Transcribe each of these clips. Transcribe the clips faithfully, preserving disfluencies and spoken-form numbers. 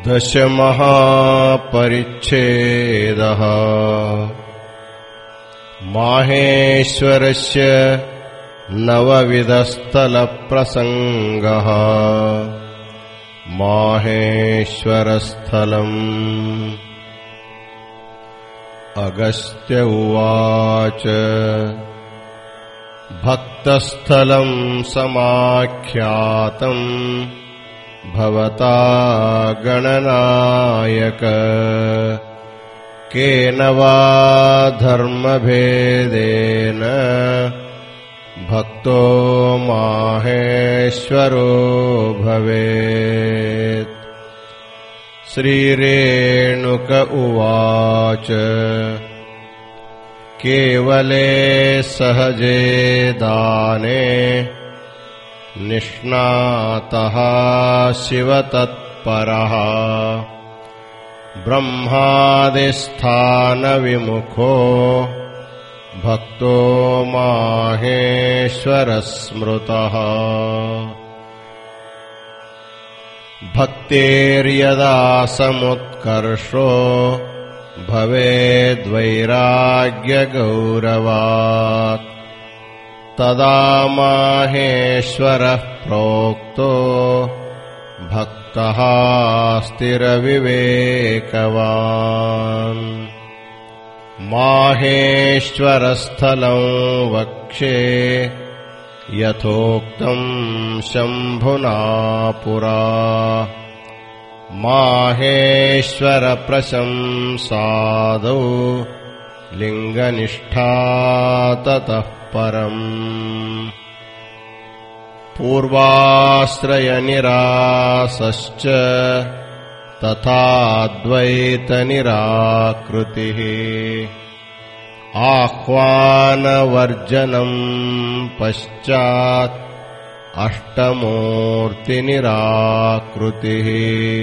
दशमहापरिच्छेदः माहेश्वरस्य नवविधस्थलप्रसङ्गः। माहेश्वरस्थलम्। अगस्त्य उवाच भक्तस्थलं समाख्यातं भवता गणनायक केन वा धर्मभेदेन भक्तो माहेश्वरो भवेत्। श्रीरेणुक उवाच केवले सहजे दाने निष्णातः शिवतत्परः ब्रह्मादिस्थानविमुखो भक्तो माहेश्वरस्मृतः। भक्तेर्यदा समुत्कर्षो भवेद्वैराग्यगौरवात् तदा माहेश्वरः प्रोक्तो भक्तः स्थिरविवेकवान्। माहेश्वरस्थलं वक्ष्ये यथोक्तं शम्भुना पुरा माहेश्वरप्रशंसादौ लिङ्गनिष्ठा ततः परम्। पूर्वाश्रयनिरासश्च तथाद्वैतनिराकृतिः आह्वानवर्जनं पश्चात् अष्टमूर्तिनिराकृतिः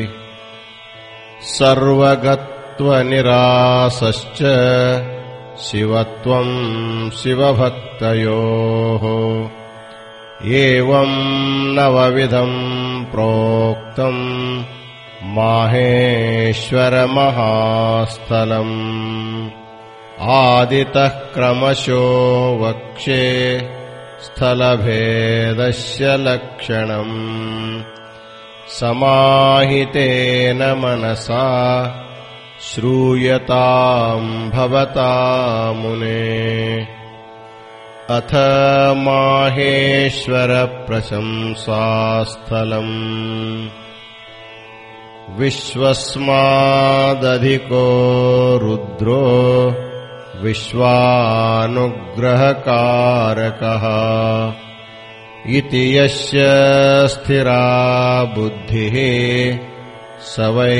सर्वगत्वनिरासश्च शिवत्वं शिवभक्तयोः एवं नवविधं प्रोक्तं माहेश्वरमहास्थलम्। आदितः क्रमशो वक्ष्ये स्थलभेदस्य लक्षणम् समाहितेन मनसा श्रूयताम् भवता मुने। अथ माहेश्वरप्रशंसास्थलम्। विश्वस्मादधिको रुद्रो विश्वानुग्रहकारकः इति यस्य स्थिरा बुद्धिः स वै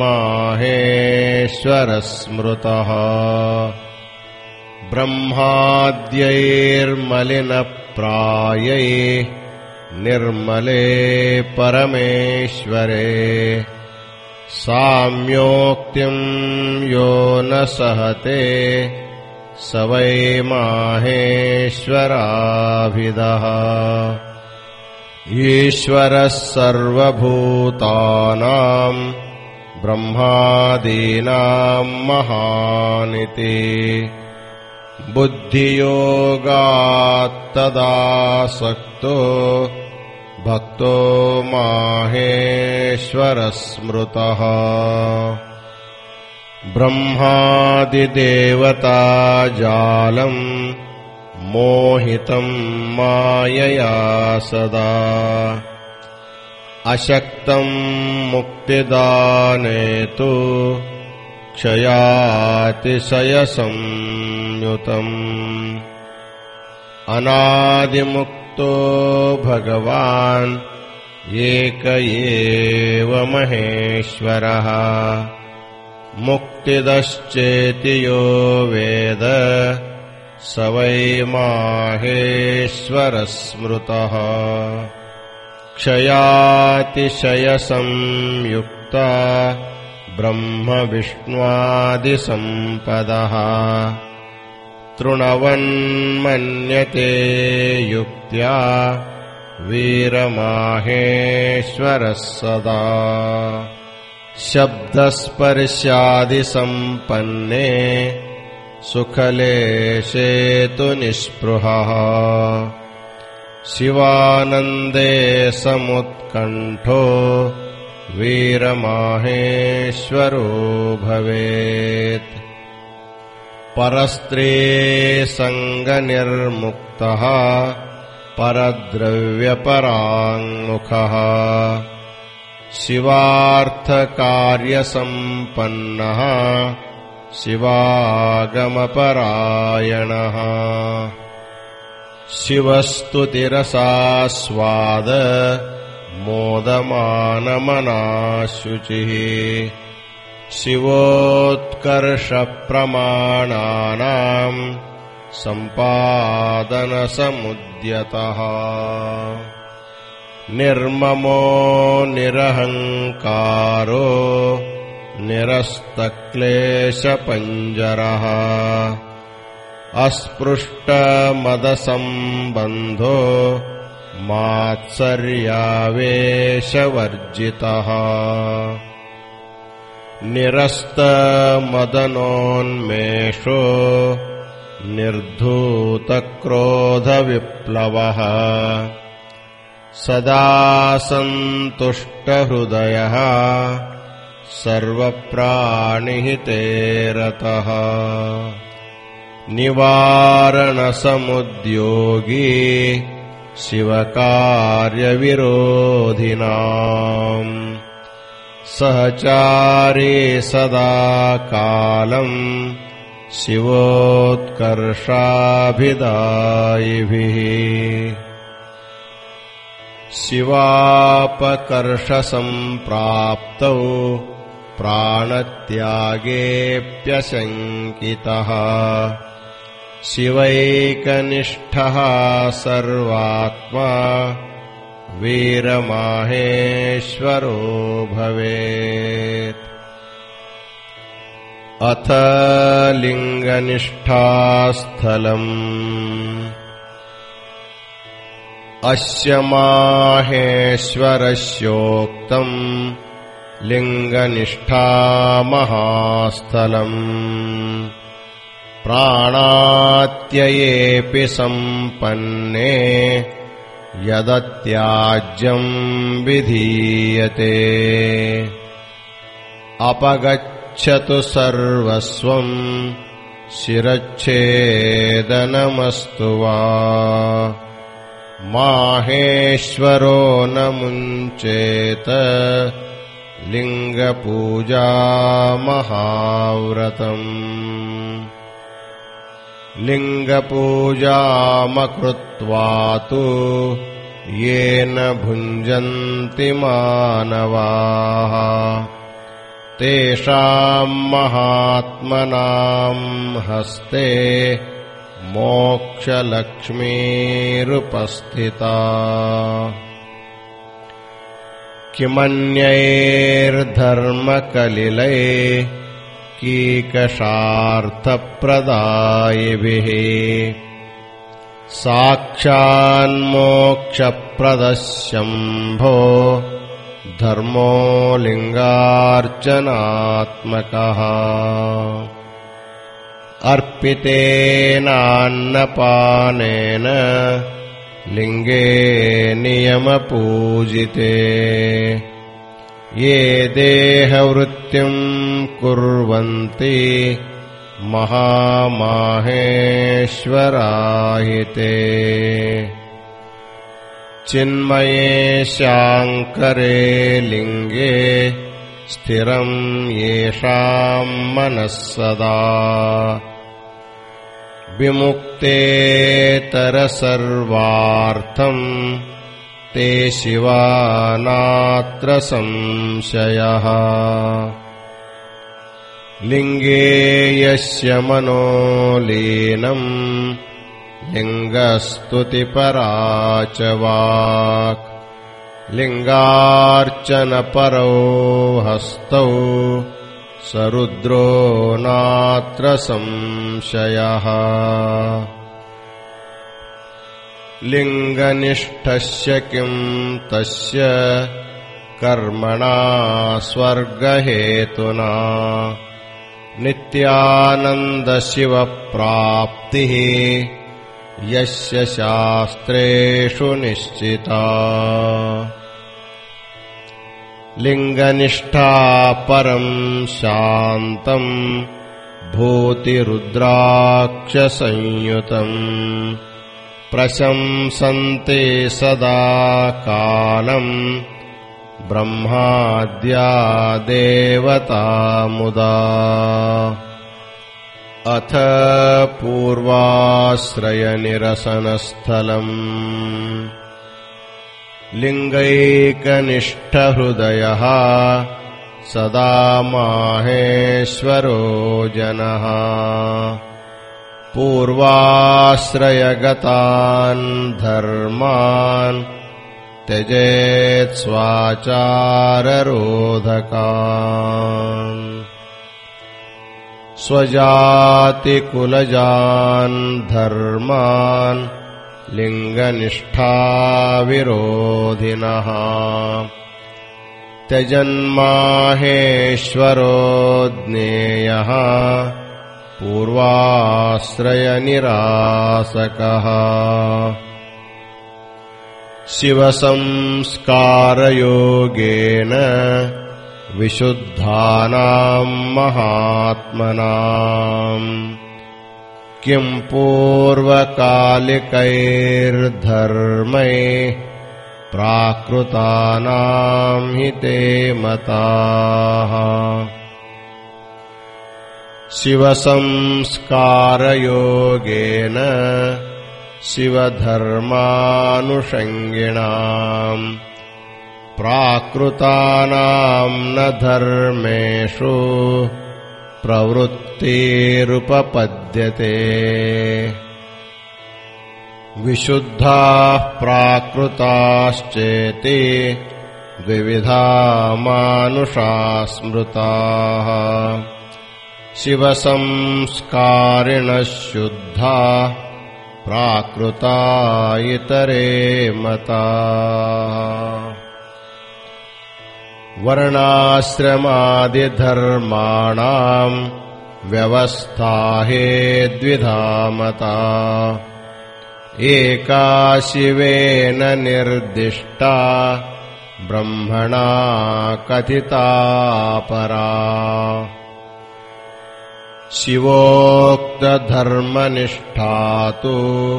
माहेश्वरस्मृतः। ब्रह्माद्यैर्मलिनप्रायैः निर्मले परमेश्वरे साम्योक्तिं यो न सहते स वै माहेश्वराभिदः। ईश्वरः सर्वभूतानां ब्रह्मादीनां महानिति बुद्धियोगात्तदासक्तो भक्तो माहेश्वरस्मृतः। ब्रह्मादिदेवताजालं मोहितं मायया सदा अशक्तं मुक्तिदाने तु क्षयातिशयसंयुतम्। अनादिमुक्तो भगवान् एक एव महेश्वरः मुक्तिदश्चेति यो वेद स वै माहेश्वरस्मृतः। क्षयातिशयसंयुक्ता ब्रह्मविष्णुआदिसम्पदः तृणवन्मन्यते युक्त्या वीरमाहेश्वरः सदा। शब्दस्पर्शादिसम्पन्ने सुखलेशे तु निःस्पृहः शिवानन्दे समुत्कण्ठो वीरमाहेश्वरो भवेत् परस्त्रे सङ्गनिर्मुक्तः परद्रव्यपराङ्मुखः शिवार्थकार्यसम्पन्नः शिवागमपरायणः शिवस्तुतिरसास्वाद मोदमानमनाशुचिः शिवोत्कर्षप्रमाणानाम् सम्पादनसमुद्यतः निर्ममो निरहङ्कारो निरस्तक्लेशपञ्जरः अस्पृष्टमदसम्बन्धो मात्सर्यावेशवर्जितः निरस्तमदनोन्मेषो निर्धूतक्रोधविप्लवः सदा सन्तुष्टहृदयः सर्वप्राणिहिते रतः निवारणसमुद्योगी शिवकार्यविरोधिनाम् सहचारी सदा कालम् शिवोत्कर्षाभिदायिभिः शिवापकर्षसम्प्राप्तौ प्राणत्यागेऽप्यशङ्कितः शिवैकनिष्ठः सर्वात्मा वीरमाहेश्वरो भवेत् अथ लिङ्गनिष्ठास्थलम् अस्य माहेश्वरस्योक्तम् लिङ्गनिष्ठामहास्थलम् प्राणात्ययेऽपि सम्पन्ने यदत्याज्यम् विधीयते अपगच्छतु सर्वस्वम् शिरच्छेदनमस्तु वा माहेश्वरो न मुञ्चेत लिङ्गपूजामहाव्रतम् लिङ्गपूजामकृत्वा तु येन भुञ्जन्ति मानवाः तेषाम् महात्मनाम् हस्ते मोक्षलक्ष्मीरुपस्थिता किमन्यैर्धर्मकलिलैः कीकशार्थप्रदायिभिः साक्षान्मोक्षप्रदशम्भो धर्मो लिङ्गार्चनात्मकः अर्पितेनान्नपानेन लिङ्गे नियमपूजिते ये देहवृत्तिम् कुर्वन्ति महामाहेश्वराहिते चिन्मये शाङ्करे लिङ्गे स्थिरम् येषाम् मनः सदा विमुक्तेतरसर्वार्थम् ते शिवा नात्र संशयः लिङ्गे यस्य मनो लीनम् लिङ्गस्तुतिपरा च वाक् लिङ्गार्चनपरो हस्तौ सरुद्रो नात्र संशयः लिङ्गनिष्ठस्य किम् तस्य कर्मणा स्वर्गहेतुना नित्यानन्दशिवप्राप्तिः यस्य शास्त्रेषु निश्चिता लिङ्गनिष्ठा परम् शान्तम् भूतिरुद्राक्षसंयुतम् प्रशंसन्ते सदा कालम् ब्रह्माद्या देवता मुदा अथ पूर्वाश्रयनिरसनस्थलम् लिङ्गैकनिष्ठहृदयः सदा माहेश्वरो जनः पूर्वाश्रयगतान् धर्मान् त्यजेत् स्वाचाररोधकान् स्वजातिकुलजान् धर्मान् लिङ्गनिष्ठाविरोधिनः त्यजन्माहेश्वरो ज्ञेयः पूर्वाश्रयनिरासकः शिवसंस्कारयोगेन विशुद्धानाम् महात्मनाम् किं पूर्वकालिकैर्धर्मैः प्राकृतानाम् हि ते मताः शिवसंस्कारयोगेन शिवधर्मानुषङ्गिणाम् प्राकृतानाम् न धर्मेषु प्रवृत्तिरुपपद्यते विशुद्धाः प्राकृताश्चेति द्विविधा मानुषाः स्मृताः शिवसंस्कारिणः शुद्धा प्राकृता इतरे मताः वर्णाश्रमादिधर्माणाम् व्यवस्था हे द्विधा मता एका शिवेन निर्दिष्टा ब्रह्मणा कथिता परा शिवोक्तधर्मनिष्ठा तु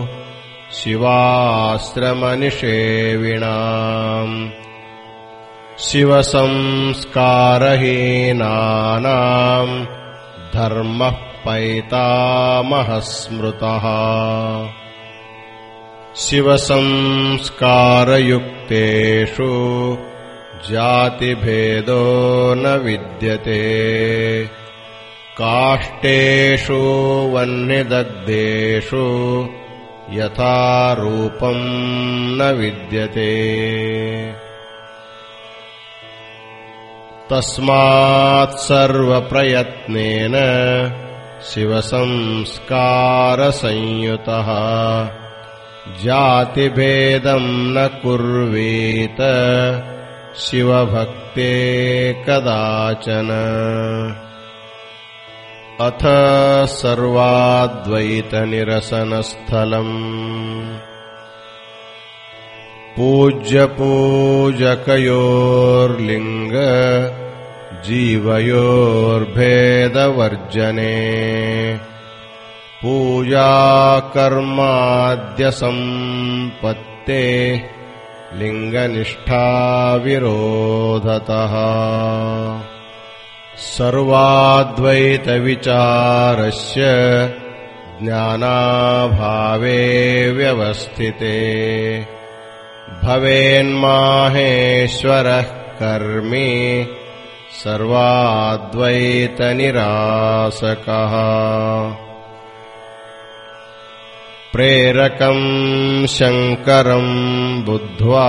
शिवाश्रमनिषेविणाम् शिवसंस्कारहीनानाम् धर्मः पैतामहः स्मृतः शिवसंस्कारयुक्तेषु जातिभेदो न विद्यते काष्ठेषु वह्निदग्धेषु यथा रूपम् न विद्यते तस्मात् सर्वप्रयत्नेन शिवसंस्कारसंयुतः जातिभेदम् न कुर्वीत शिवभक्ते कदाचन अथ सर्वाद्वैतनिरसनस्थलम् पूज्यपूजकयोर्लिङ्ग जीवयोर्भेदवर्जने पूजाकर्माद्यसम्पत्ते लिङ्गनिष्ठाविरोधतः सर्वाद्वैतविचारस्य ज्ञानाभावे व्यवस्थिते भवेन्माहेश्वरः कर्मी सर्वाद्वैतनिरासकः प्रेरकम् शङ्करम् बुद्ध्वा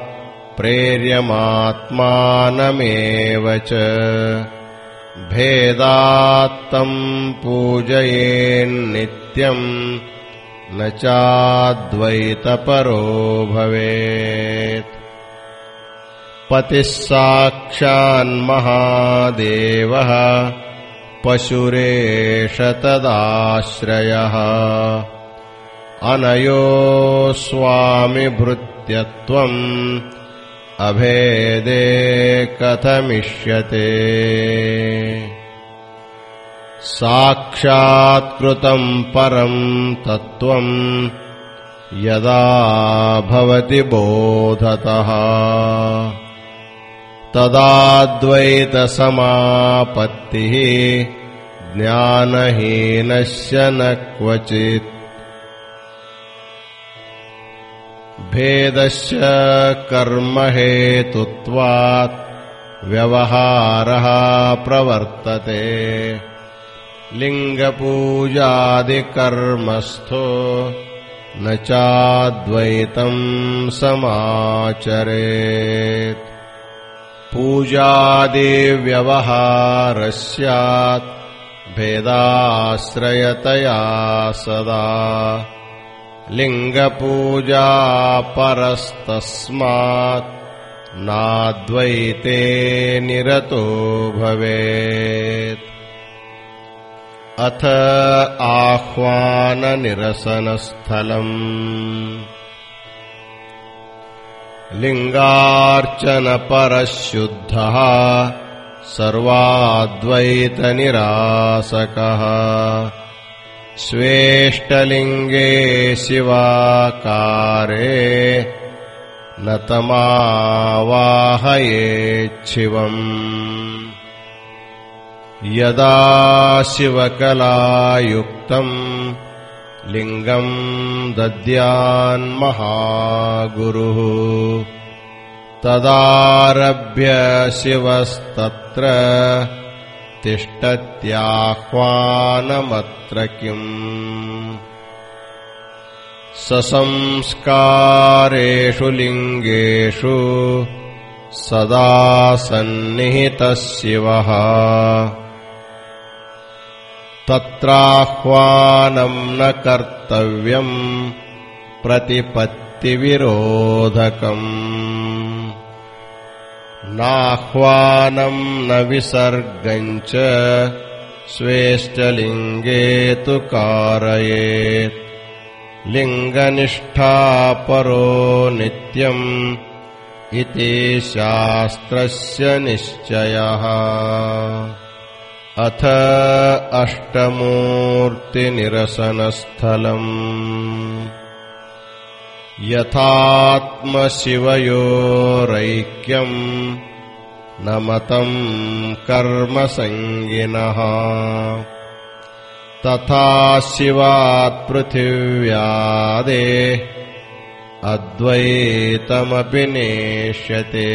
प्रेर्यमात्मानमेव च भेदात्तम् पूजयेन्नित्यम् न चाद्वैतपरो भवेत् पतिः साक्षान्महादेवः पशुरेष तदाश्रयः अनयो स्वामिभृत्यत्वम् अभेदे कथमिष्यते साक्षात्कृतम् परम् तत्त्वम् यदा भवति बोधतः तदाद्वैतसमापत्तिः ज्ञानहीनस्य न क्वचित् भेदस्य कर्महेतुत्वात् व्यवहारः प्रवर्तते लिङ्गपूजादिकर्मस्थो न चाद्वैतम् समाचरेत् पूजादिव्यवहारस्यात् भेदाश्रयतया सदा लिङ्गपूजा परस्तस्मात् नाद्वैते निरतो भवेत् अथ आह्वाननिरसनस्थलम् लिङ्गार्चनपरशुद्धः सर्वाद्वैतनिरासकः स्वेष्टलिङ्गे शिवाकारे न तमावाहयेच्छिवम् यदा शिवकलायुक्तम् लिङ्गम् दद्यान्महागुरुः तदारभ्य शिवस्तत्र तिष्ठत्याह्वानमत्र किम् ससंस्कारेषु लिङ्गेषु सदा सन्निहितः शिवः तत्राह्वानम् न कर्तव्यम् प्रतिपत्तिविरोधकम् नाह्वानम् न विसर्गम् च स्वेष्टलिङ्गे तु कारयेत् लिङ्गनिष्ठा परो नित्यम् इति शास्त्रस्य निश्चयः अथ अष्टमूर्तिनिरसनस्थलम् यथात्मशिवयोरैक्यम् न मतम् कर्मसङ्गिनः तथा शिवात् पृथिव्यादे अद्वैतमपि नेष्यते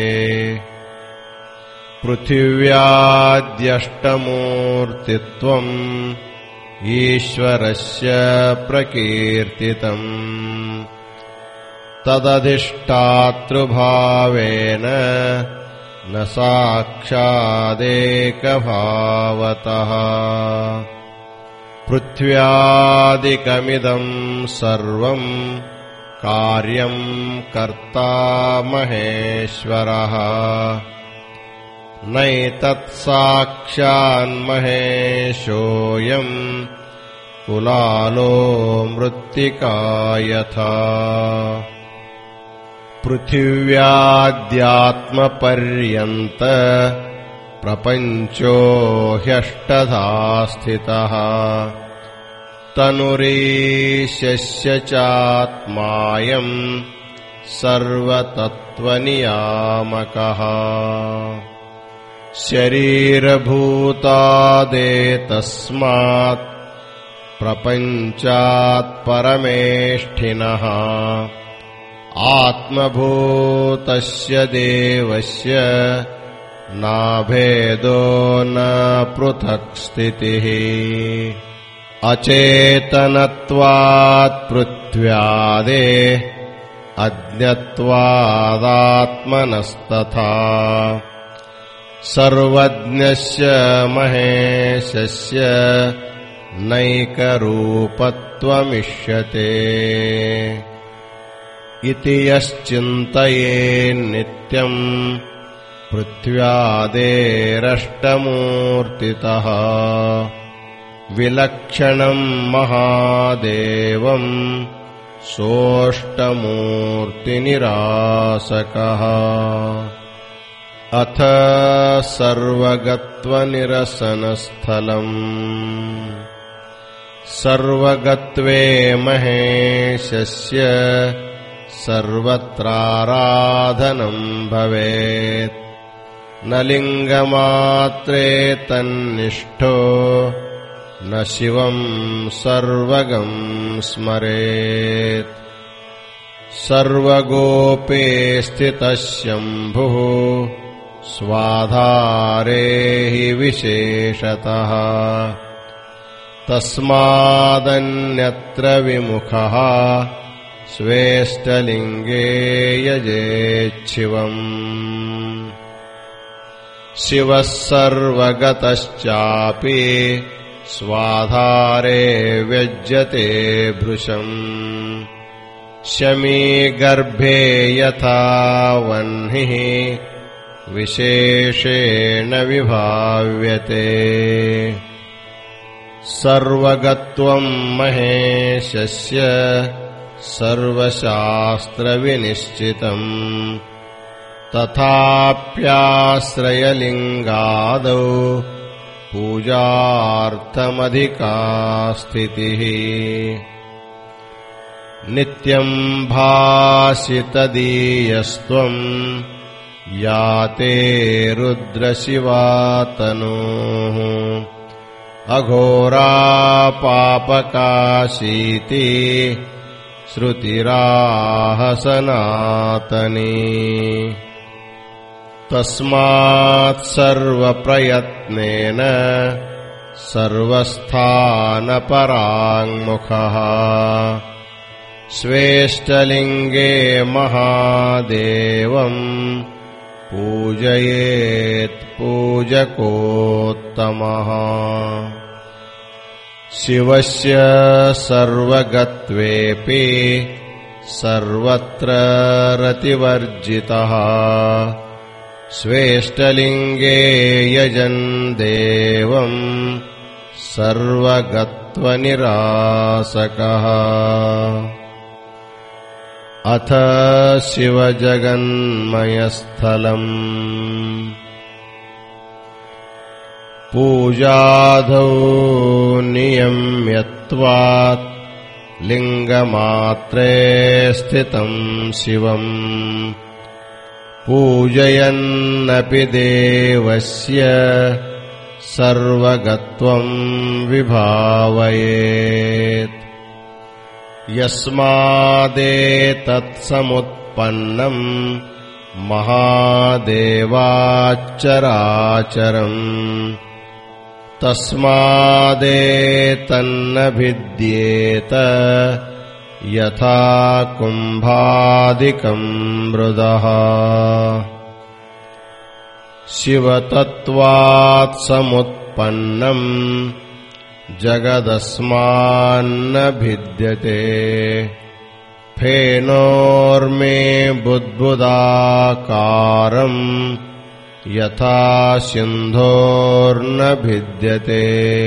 पृथिव्याद्यष्टमूर्तित्वम् ईश्वरस्य प्रकीर्तितम् तदधिष्ठातृभावेन न साक्षादेकभावतः पृथ्व्यादिकमिदम् सर्वम् कार्यम् कर्ता महेश्वरः नैतत्साक्षान्महेशोऽयम् कुलालो मृत्तिका यथा पृथिव्याद्यात्मपर्यन्त प्रपञ्चो ह्यष्टधा स्थितः तनुरीशस्य चात्मायम् सर्वतत्त्वनियामकः शरीरभूतादेतस्मात् प्रपञ्चात् परमेष्ठिनः आत्मभूतस्य देवस्य नाभेदो न पृथक् स्थितिः अचेतनत्वात् पृथ्व्यादे अज्ञत्वादात्मनस्तथा सर्वज्ञस्य महेशस्य नैकरूपत्वमिष्यते इति यश्चिन्तयेन्नित्यम् पृथ्व्यादेरष्टमूर्तितः विलक्षणम् महादेवम् सोऽष्टमूर्तिनिरासकः अथ सर्वगत्वनिरसनस्थलम् सर्वगत्वे महेशस्य सर्वत्राराधनम् भवेत् न लिङ्गमात्रे तन्निष्ठो न शिवम् सर्वगम् स्मरेत् सर्वगोपे स्थितः शम्भुः स्वाधारे हि विशेषतः तस्मादन्यत्र विमुखः स्वेष्टलिङ्गे यजेच्छिवम् शिवः सर्वगतश्चापि स्वाधारे व्यज्यते भृशम् शमी गर्भे यथा वह्निः विशेषेण विभाव्यते सर्वगत्वम् महेशस्य सर्वशास्त्रविनिश्चितम् तथाप्याश्रयलिङ्गादौ पूजार्थमधिका स्थितिः नित्यम् भासितदीयस्त्वम् याते रुद्रशिवातनोः अघोरा पापकाशीति श्रुतिराह सनातनी तस्मात् सर्वप्रयत्नेन सर्वस्थानपराङ्मुखः स्वेष्टलिङ्गे महादेवम् पूजयेत् पूजकोत्तमः शिवस्य सर्वगत्वेऽपि सर्वत्र रतिवर्जितः स्वेष्टलिङ्गे यजन् देवम् सर्वगत्वनिरासकः अथ शिवजगन्मयस्थलम् पूजाधौ नियम्यत्वात् लिङ्गमात्रे स्थितम् शिवम् पूजयन्नपि देवस्य सर्वगत्वम् विभावयेत् यस्मादेतत्समुत्पन्नम् महादेवाच्चराचरम् तस्मादेतन्न भिद्येत यथा कुम्भादिकम् मृदः शिवतत्त्वात् समुत्पन्नम् जगदस्मान्न भिद्यते फेनोर्मे बुद्बुदाकारम् यथा सिन्धोर्न भिद्यते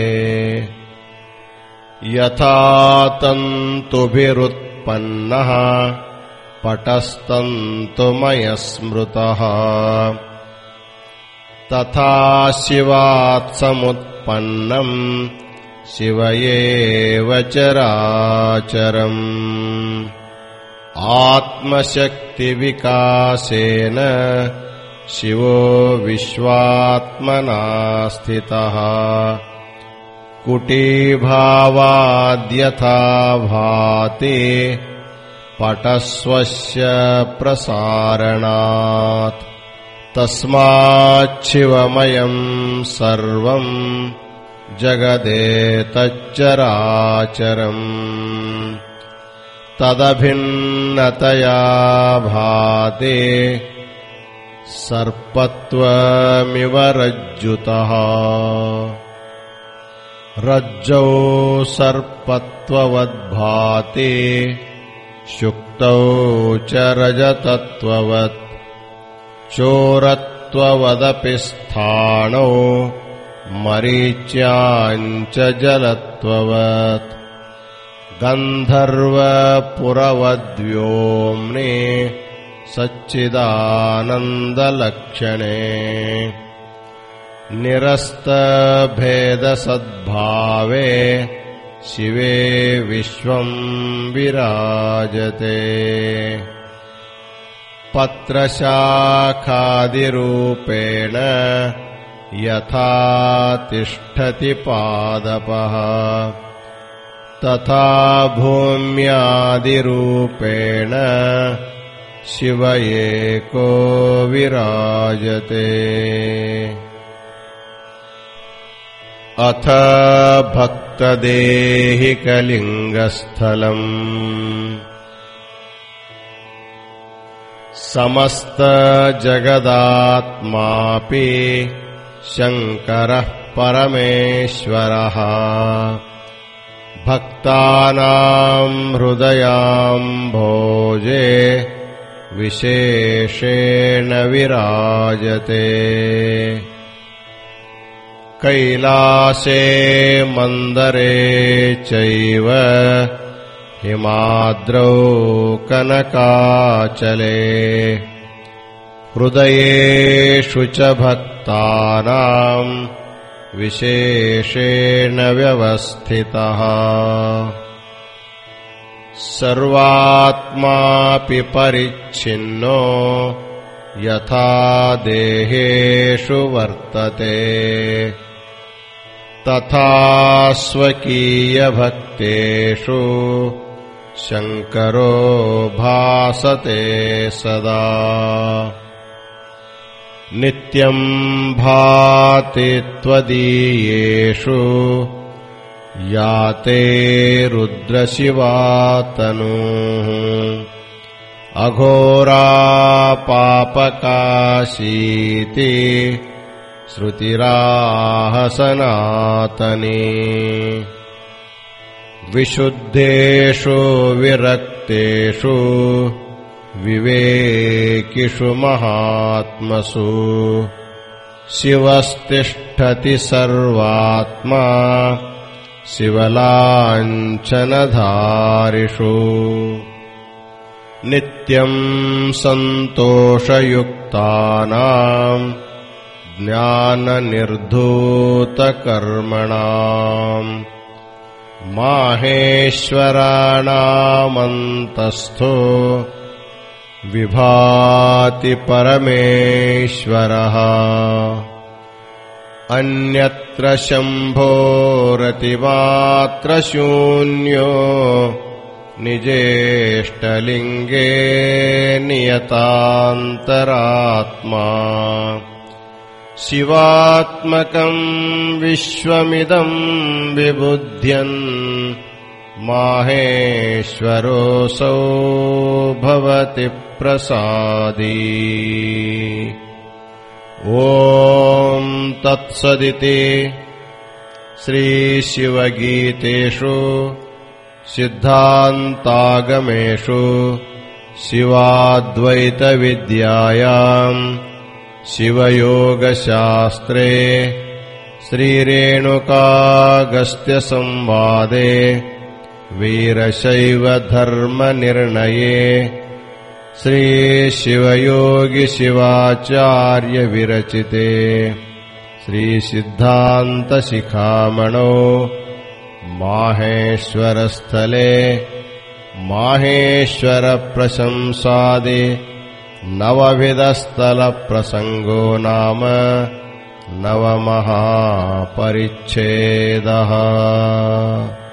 यथा तन्तुभिरुत्पन्नः पटस्तन्तुमयस्मृतः तथा शिवात् समुत्पन्नम् शिव एव चराचरम् आत्मशक्तिविकासेन शिवो विश्वात्मना स्थितः कुटीभावाद्यथा भाति पटस्वस्य प्रसारणात् तस्माच्छिवमयम् सर्वम् जगदेतच्चराचरम् तदभिन्नतया भाति सर्पत्वमिव रज्जुतः रज्जौ सर्पत्ववद्भाति शुक्तौ च रजतत्ववत् चोरत्ववदपि स्थाणौ मरीच्याञ्च जलत्ववत् गन्धर्वपुरवद्व्योम्नि सच्चिदानन्दलक्षणे निरस्तभेदसद्भावे शिवे विश्वं विराजते पत्रशाखादिरूपेण यथा तिष्ठति पादपः तथा भूम्यादिरूपेण शिव एको विराजते। अथ भक्तदेहिकलिङ्गस्थलम् समस्तजगदात्मापि शङ्करः परमेश्वरः भक्तानां हृदयाम्भोजे विशेषेण विराजते। कैलासे मन्दरे चैव हिमाद्रौ कनकाचले हृदयेषु च भक्तानां विशेषेण व्यवस्थितः। सर्वात्मापि परिच्छिन्नो यथा देहेषु वर्तते तथा स्वकीयभक्तेषु शङ्करो भासते सदा। नित्यं भाति त्वदीयेषु याते रुद्रशिवातनुः अघोरा पापकाशीति श्रुतिराह सनातनी। विशुद्धेषु विरक्तेषु विवेकिषु महात्मसु शिवस्तिष्ठति सर्वात्मा शिवलाञ्छनधारिषु। नित्यं सन्तोषयुक्तानां ज्ञाननिर्धूतकर्मणां माहेश्वराणामन्तस्थो विभाति परमेश्वरः। अन्यत्र शम्भोरतिमात्रशून्यो निजेष्टलिङ्गे नियतान्तरात्मा। शिवात्मकं विश्वमिदं विबुध्यन् माहेश्वरोऽसौ भवति प्रसादी। ॐ तत्सदिति श्रीशिवगीतेषु सिद्धान्तागमेषु शिवाद्वैतविद्यायां शिवयोगशास्त्रे श्रीरेणुकागस्त्यसंवादे वीरशैवधर्मनिर्णये श्रीशिवयोगिशिवाचार्यविरचिते श्रीसिद्धान्तशिखामणौ माहेश्वरस्थले माहेश्वरप्रशंसादि नवविधस्थलप्रसङ्गो नाम नवमः परिच्छेदः।